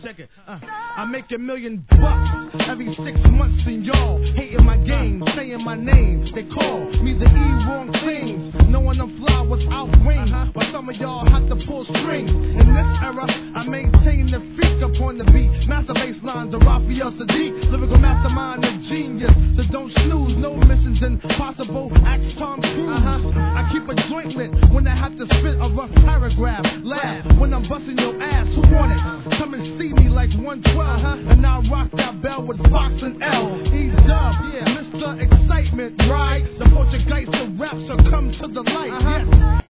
check it. I make $1 million every 6 months, and y'all hating my game, saying my name. They call me the E wrong things, knowing I'm fly without wings. But some of y'all have to pull strings. In this era, I maintain the freak up on the beat. Master bass lines of Raphael Sadiq, lyrical mastermind and genius. So don't snooze, no missions impossible. Act Tom Cruise. I keep a joint lit when I have to spit a rough paragraph. Laugh when I'm busting your ass. Who want it? Come and see me like 112. And I rock that bell with Fox and L. E-Dub, yeah, Mr. Excitement, right? The Portuguese of rap shall come to the light. Yes.